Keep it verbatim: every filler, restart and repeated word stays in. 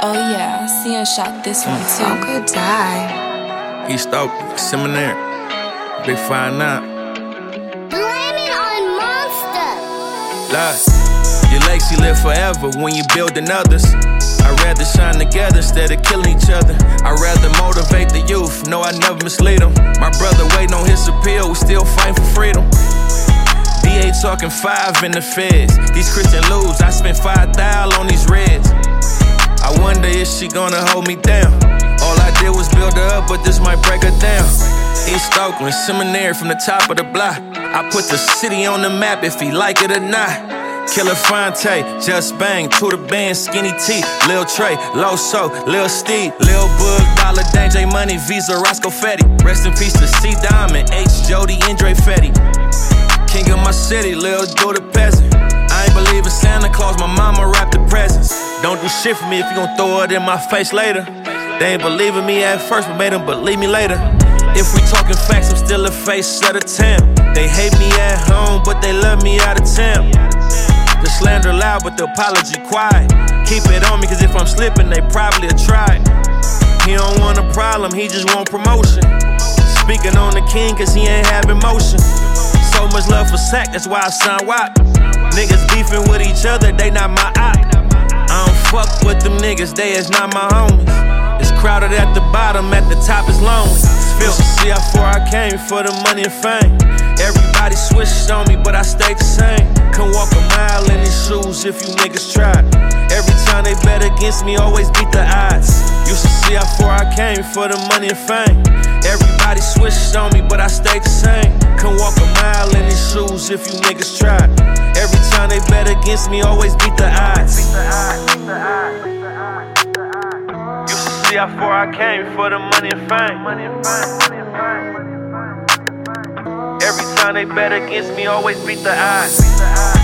Oh yeah, Sia shot this one too. Oh, good die. East Oakland, Seminary, Big Five Nine. Blame it on Monster. Look, your legacy live forever when you building others. I'd rather shine together instead of killing each other. I'd rather motivate the youth, no, I never mislead them. My brother waiting on his appeal, we still fighting for freedom. D A talking five in the feds. These Christian lose, I spent five thousand on these reds. I wonder if she gonna hold me down. All I did was build her up, but this might break her down. East Oakland, Seminary from the top of the block. I put the city on the map if he like it or not. Killer Fonte, Just Bang, to the band, Skinny T, Lil Trey, Loso, Lil Steve, Lil Bug, Dollar Dang, J Money, Visa, Roscoe Fetty. Rest in peace to C Diamond, H Jody, Andre Fetty. King of my city, Lil Do the peasant. I ain't believe in Santa Claus, my mama wrapped the presents. Don't do shit for me if you gon' throw it in my face later. They ain't believing me at first, but made them believe me later. If we talking facts, I'm still a face of the town. They hate me at home, but they love me out of town. The slander loud, but the apology quiet. Keep it on me, cause if I'm slipping, they probably have tried. He don't want a problem, he just want promotion. Speaking on the king, cause he ain't have emotion. So much love for sack, that's why I sound whack. Niggas beefing with each other, they not my eye. I don't fuck with them niggas, they is not my homies. It's crowded at the bottom, at the top is lonely. Feel to see how far I came for the money and fame. Everybody switched on me, but I stayed the same. Can walk a mile in these shoes if you niggas try. Every time they bet against me, always beat the odds. Used to see how far I came for the money and fame. Everybody switched on me, but I stayed the same. Can walk a mile in these shoes if you niggas try. Every time they bet against me, always beat the odds. Used to see how far I came for the money and fame. Every time they bet against me, always beat the odds.